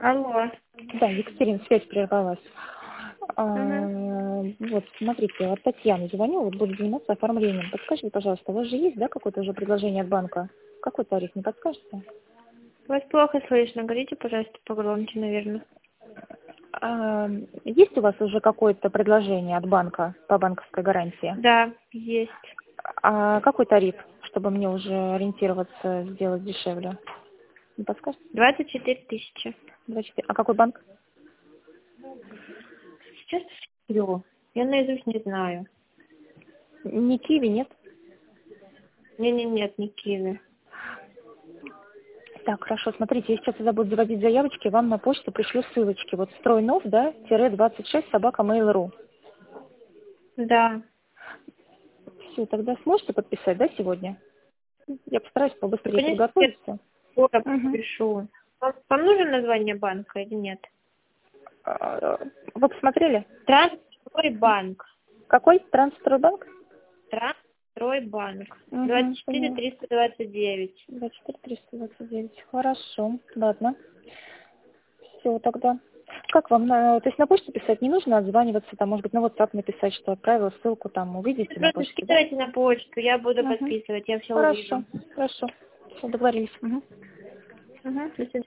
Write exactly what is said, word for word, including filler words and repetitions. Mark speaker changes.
Speaker 1: Алло.
Speaker 2: Да, Екатерина, связь прервалась.
Speaker 1: Мгм.
Speaker 2: А, вот, смотрите, от Татьяны звоню, вот буду заниматься оформлением. Подскажите, пожалуйста, у вас же есть, да, какое-то уже предложение от банка? Какой тариф, не подскажете?
Speaker 1: Вас плохо слышно. Говорите, пожалуйста, погромче, наверное.
Speaker 2: А, есть у вас уже какое-то предложение от банка по банковской гарантии?
Speaker 1: Да, есть.
Speaker 2: А какой тариф, чтобы мне уже ориентироваться, сделать дешевле? Не подскажете?
Speaker 1: двадцать четыре тысячи.
Speaker 2: двадцать четыре. А какой банк?
Speaker 1: Сейчас сплю. Я наизусть не знаю.
Speaker 2: Не Киви, нет?
Speaker 1: Не-не, нет, не Киви.
Speaker 2: Так, хорошо, смотрите, я сейчас тогда буду заводить заявочки, вам на почту пришлю ссылочки. Вот стройнов, да, тире двадцать шесть собака mail.ru.
Speaker 1: Да.
Speaker 2: Все, тогда сможете подписать, да, сегодня? Я постараюсь
Speaker 1: Ну,
Speaker 2: побыстрее
Speaker 1: конечно, я
Speaker 2: подготовиться.
Speaker 1: скоро
Speaker 2: Угу.
Speaker 1: пишу. Вам, вам нужно название банка или нет?
Speaker 2: Вы посмотрели?
Speaker 1: Трансстройбанк.
Speaker 2: Какой? Трансстройбанк?
Speaker 1: Трансстройбанк. двадцать
Speaker 2: Угу,
Speaker 1: четыре
Speaker 2: поняла.
Speaker 1: триста двадцать девять.
Speaker 2: двадцать четыре триста двадцать девять. Хорошо, ладно. Все, тогда. Как вам, на- то есть на почту писать не нужно, отзваниваться, там, может быть, на WhatsApp написать, что отправила ссылку, там, увидите на
Speaker 1: Просто
Speaker 2: почте, да?
Speaker 1: скидывайте на почту, я буду
Speaker 2: Угу.
Speaker 1: подписывать, я все
Speaker 2: Хорошо,
Speaker 1: увижу.
Speaker 2: хорошо. Все, договорились. Угу.
Speaker 1: Угу. До свидания.